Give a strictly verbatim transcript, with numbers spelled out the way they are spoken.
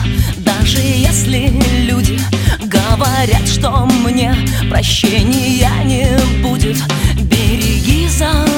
Даже если люди говорят, что мне прощения не будет, береги за